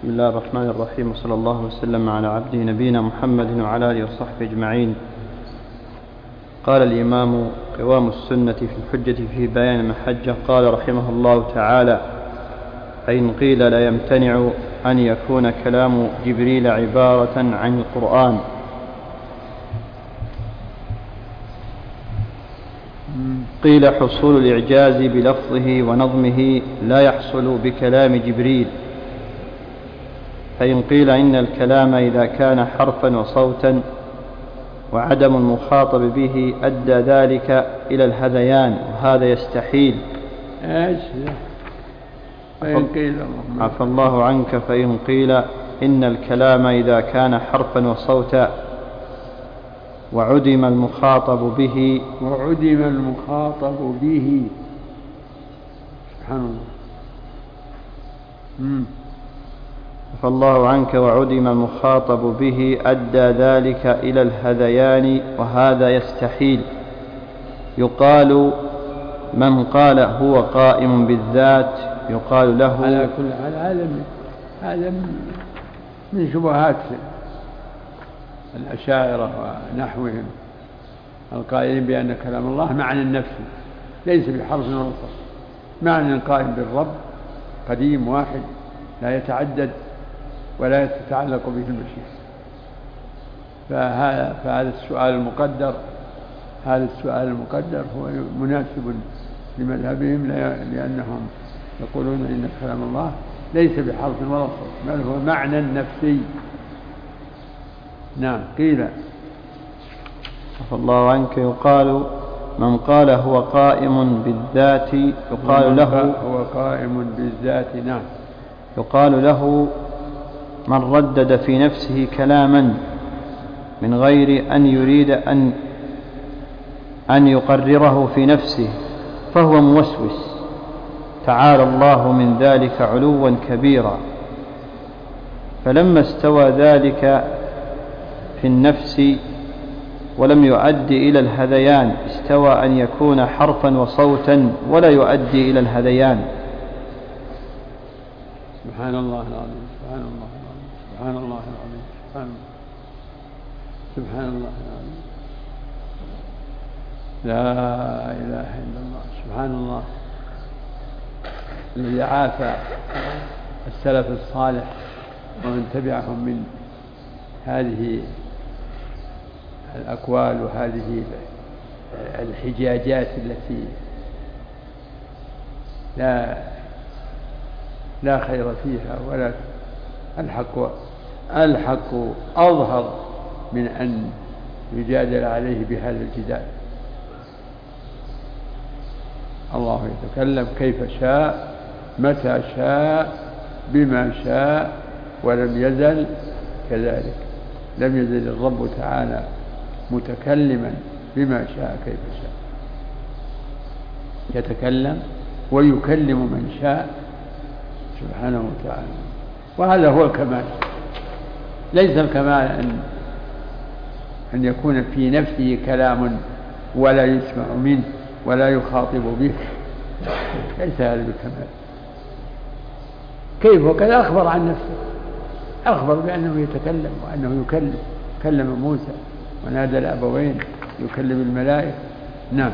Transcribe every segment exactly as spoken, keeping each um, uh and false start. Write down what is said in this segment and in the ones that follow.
بسم الله الرحمن الرحيم، وصلى الله وسلم على عبده نبينا محمد وعلى آله وصحبه أجمعين. قال الإمام قوام السنة في الحجة في بيان المحجة، قال رحمه الله تعالى: فإن قيل لا يمتنع أن يكون كلام جبريل عبارة عن القرآن، قيل حصول الإعجاز بلفظه ونظمه لا يحصل بكلام جبريل. فإن قيل إن الكلام إذا كان حرفا وصوتا وعدم المخاطب به أدى ذلك إلى الهذيان، وهذا يستحيل. فإن قيل عفى الله عنك فإن قيل إن الكلام إذا كان حرفا وصوتا وعدم المخاطب به وعدم المخاطب به سبحان الله. مم. عفى الله عنك وعدم المخاطب به أدى ذلك إلى الهذيان، وهذا يستحيل. يقال من قال هو قائم بالذات يقال له. على كل حال هذا هذا من شبهات الأشاعرة ونحوهم القائلين بأن كلام الله معنى نفسي ليس بحرف ولا صوت، معنى قائم بالرب قديم واحد لا يتعدد ولا يتعلق به المشيئة. فهذا فهذا السؤال المقدر هذا السؤال المقدر هو مناسب لمذهبهم، لأنهم يقولون إن كلام الله ليس بحرف ولا صوت بل هو معنى نفسي. نعم. قيل عفى الله عنك يقال من قال هو قائم بالذات يقال له هو قائم بالذات. نعم. يقال له من ردد في نفسه كلاما من غير أن يريد أن أن يقرره في نفسه فهو موسوس، تعالى الله من ذلك علوا كبيرا. فلما استوى ذلك في النفس ولم يؤدي إلى الهذيان استوى أن يكون حرفا وصوتا ولا يؤدي إلى الهذيان. سبحان الله العظيم سبحان الله العظيم سبحان الله العظيم سبحان الله سبحان الله العظيم لا إله إلا الله. سبحان الله الذي عافى السلف الصالح ومن تبعهم من هذه الأقوال وهذه الحجاجات التي لا لا خير فيها ولا الحق الحق أظهر من أن يجادل عليه بهذا الجدال. الله يتكلم كيف شاء متى شاء بما شاء ولم يزل كذلك. لم يزل الرب تعالى متكلما بما شاء كيف شاء، يتكلم ويكلم من شاء سبحانه وتعالى، وهذا هو الكمال. ليس الكمال أن أن يكون في نفسه كلام ولا يسمع منه ولا يخاطب به، ليس هذا بالكمال. كيف؟ وقد أخبر عن نفسه، أخبر بأنه يتكلم وأنه يكلم، كلم موسى ونادى الأبوين، يكلم الملائكة. نعم.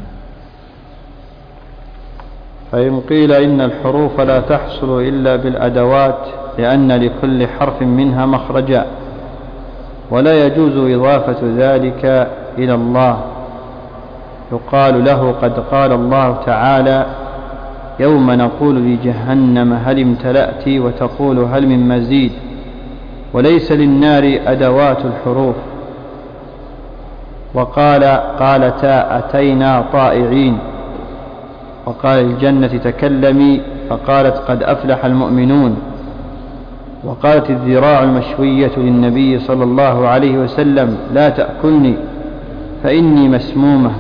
فإن قيل إن الحروف لا تحصل إلا بالأدوات لأن لكل حرف منها مخرجا، ولا يجوز إضافة ذلك إلى الله، يقال له قد قال الله تعالى: يوم نقول لجهنم هل امتلأت وتقول هل من مزيد. وليس للنار أدوات الحروف. وقال قالتا أتينا طائعين. وقال الجنة تكلمي فقالت قد أفلح المؤمنون. وقالت الذراع المشوية للنبي صلى الله عليه وسلم لا تأكلني فإني مسمومة.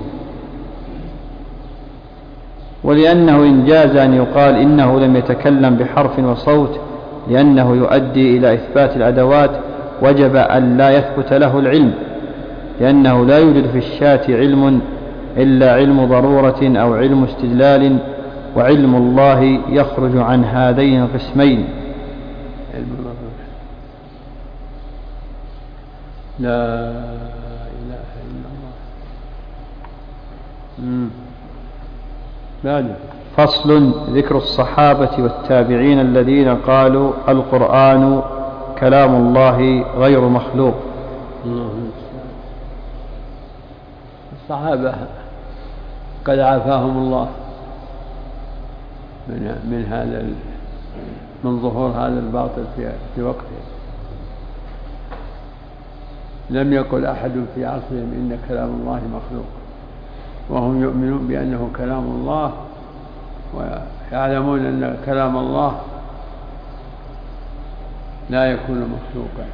ولأنه إن جاز أن يقال إنه لم يتكلم بحرف وصوت لأنه يؤدي إلى إثبات الأدوات وجب أن لا يثبت له العلم، لأنه لا يوجد في الشاة علم إلا علم ضرورة أو علم استدلال، وعلم الله يخرج عن هذين القسمين. لا إله إلا الله. بعد فصل. ذكر الصحابة والتابعين الذين قالوا القرآن كلام الله غير مخلوق. الصحابة قد عافاهم الله من من هذا من ظهور هذا الباطل في في وقته. لم يقل أحد في عصرهم إن كلام الله مخلوق، وهم يؤمنون بأنه كلام الله، ويعلمون أن كلام الله لا يكون مخلوقا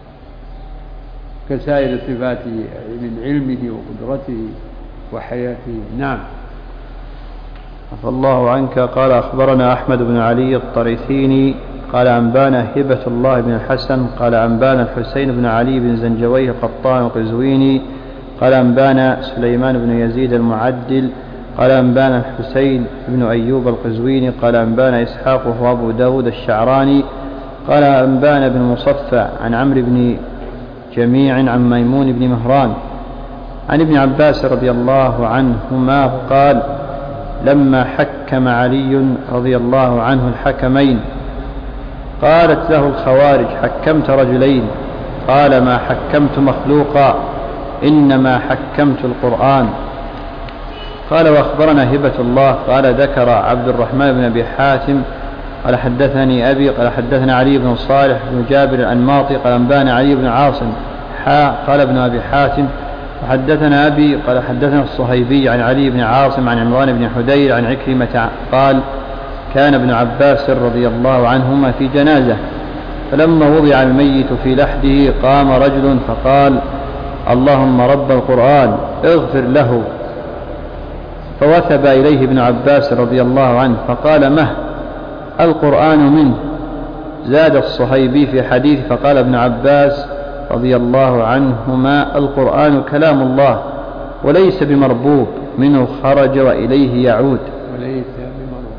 كسائر صفاته من علمه وقدرته وحياته. نعم. عفى الله عنك. قال أخبرنا أحمد بن علي الطريثيني قال أنبانا هبة الله بن الحسن قال أنبانا الحسين بن علي بن زنجويه القطان القزويني قال أنبانا سليمان بن يزيد المعدل قال أنبانا الحسين بن أيوب القزويني قال أنبانا إسحاق وهو أبو داود الشعراني قال أنبانا بن مصفى عن عمرو بن جميع عن ميمون بن مهران عن ابن عباس رضي الله عنهما قال لما حكم علي رضي الله عنه الحكمين قالت له الخوارج حكمت رجلين؟ قال ما حكمت مخلوقا إنما حكمت القرآن. قال وأخبرنا هبة الله قال ذكر عبد الرحمن بن أبي حاتم قال حدثني أبي قال حدثنا علي بن صالح بن جابر الأنماطي قال أنبانا علي بن عاصم حا قال ابن أبي حاتم وحدثنا أبي قال حدثنا الصهيبي عن علي بن عاصم عن عمران بن حدير عن عكرمة قال كان ابن عباس رضي الله عنهما في جنازة فلما وضع الميت في لحده قام رجل فقال اللهم رب القرآن اغفر له، فوثب إليه ابن عباس رضي الله عنه فقال مه القرآن منه. زاد الصهيبي في حديث فقال ابن عباس رضي الله عنهما القرآن كلام الله وليس بمربوب منه خرج وإليه يعود. وليس بمربوب.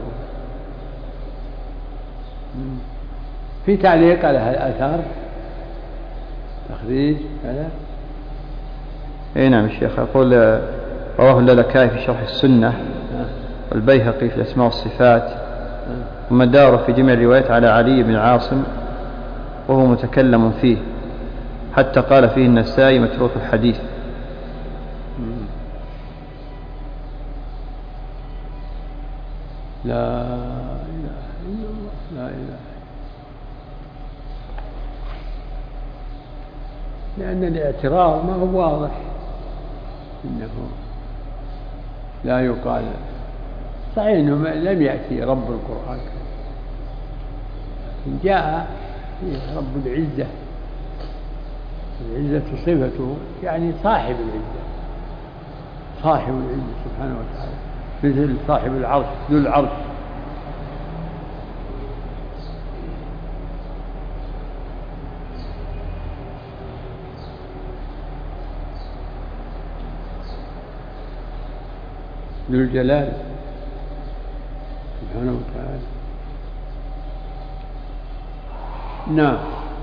في تعليق على الآثار تخريج هذا؟ اي نعم الشيخ. يقول رواه اللالكائي في شرح السنة والبيهقي في الأسماء والصفات ومداره في جميع الروايات على علي بن عاصم وهو متكلم فيه حتى قال فيه النسائي متروك الحديث. لا إله إلا الله. لا إله. لأن الاعتراض ما هو واضح إنه لا يقال صحيح إنه لم يأتي رب القرآن لكن جاء رب العزة. العزة صفته يعني صاحب العزة، صاحب العزة سبحانه وتعالى مثل صاحب العرش ذو العرش. ذو الجلال سبحانه وتعالى. نعم.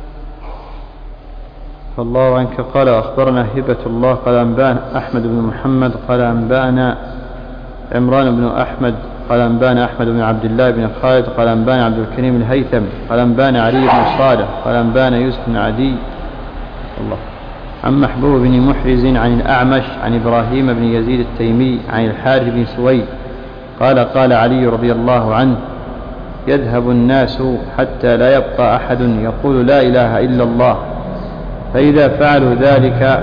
فالله عنك. قال أخبرنا هبة الله قال أنبانا أحمد بن محمد قال أنبانا عمران بن أحمد قال أنبانا أحمد بن عبد الله بن خالد قال أنبانا عبد الكريم الهيثم قال أنبانا علي بن صالح قال أنبانا يوسف بن عدي الله عن محبوب بن محرز عن الأعمش عن إبراهيم بن يزيد التيمي عن الحارث بن سويد قال قال علي رضي الله عنه يذهب الناس حتى لا يبقى أحد يقول لا إله إلا الله، فإذا فعلوا ذلك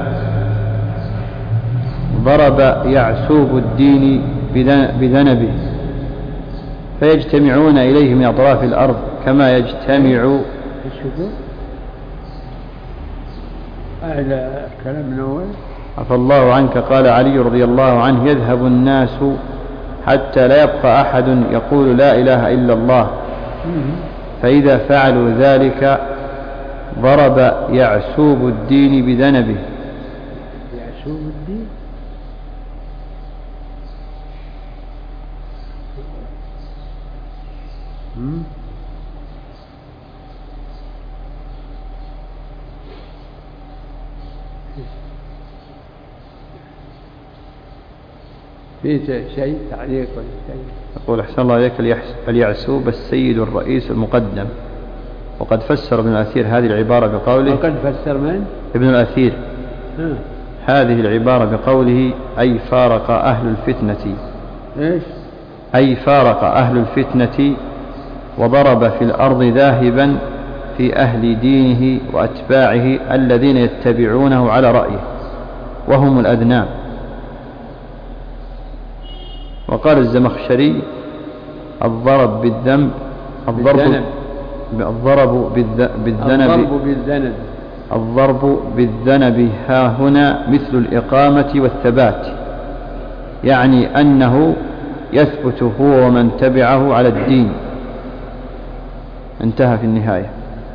ضرب يعسوب الدين بذنبه فيجتمعون إليه من أطراف الأرض كما يجتمع. هذا كلام من أول. عفى الله عنك. قال علي رضي الله عنه يذهب الناس حتى لا يبقى أحد يقول لا إله إلا الله، فإذا فعلوا ذلك ضرب يعسوب الدين بذنبه. يعسوب الدين في شيء تعليق ولا شيء؟ يقول أحسن الله إليك اليعسوب السيد الرئيس المقدم، وقد فسر ابن الأثير هذه العبارة بقوله وقد فسر من؟ ابن الأثير ها. هذه العبارة بقوله أي فارق أهل الفتنة. إيش؟ أي فارق أهل الفتنة وضرب في الأرض ذاهبا في أهل دينه وأتباعه الذين يتبعونه على رأيه وهم الأذنام. وقال الزمخشري الضرب بالذنب الضرب الضرب بالذنب الضرب بالذنب ها هنا مثل الإقامة والثبات، يعني أنه يثبت هو ومن تبعه على الدين. انتهى في النهاية.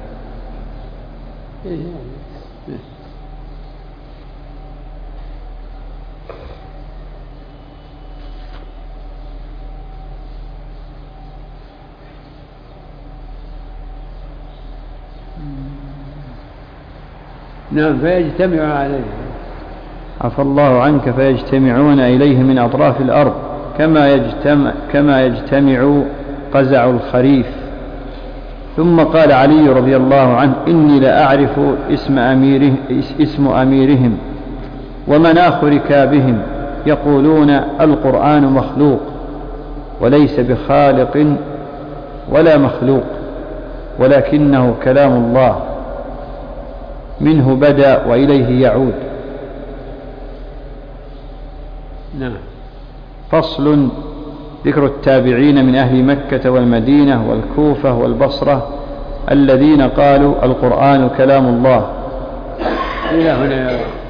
نعم، فيجتمع عليه. عفى الله عنك. فيجتمعون إليه من أطراف الأرض كما يجتمع, كما يجتمع قزع الخريف. ثم قال علي رضي الله عنه إني لأعرف اسم, أميره اسم أميرهم ومناخ ركابهم يقولون القرآن مخلوق وليس بخالق ولا مخلوق، ولكنه كلام الله منه بدأ وإليه يعود. نعم. فصل. ذكر التابعين من أهل مكة والمدينة والكوفة والبصرة الذين قالوا القرآن كلام الله. إلى هنا.